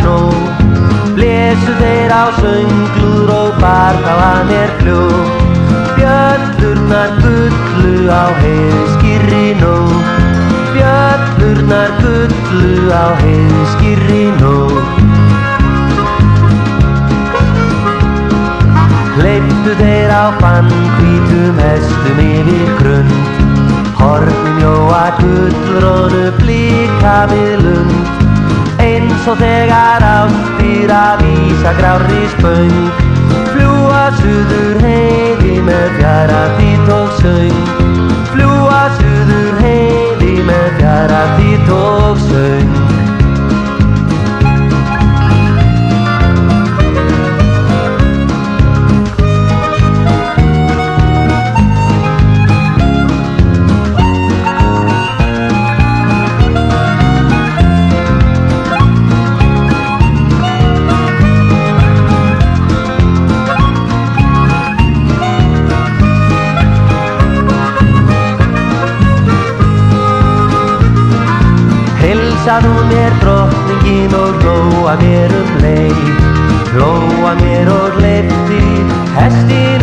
nóg. Blesu þeir á sönglúr og bar þá að mér fljótt. Bjöllurnar gullu á heiðskýrri nótt. Bjöllurnar gullu á heiðskýrri nótt. Hleyptu þeir á hvítum hestum yfir grund. Hornin jóa gullrónu blika við lund. Eins og þegar ástdýra vísa grárri spöng. Fljúga suður heiði með fjarafít og söng. Fljúga suður heiði með fjarafít og söng. Heilsaði hún mér drottningin og hló að mér leið. Hló að mér og hleypti hestinn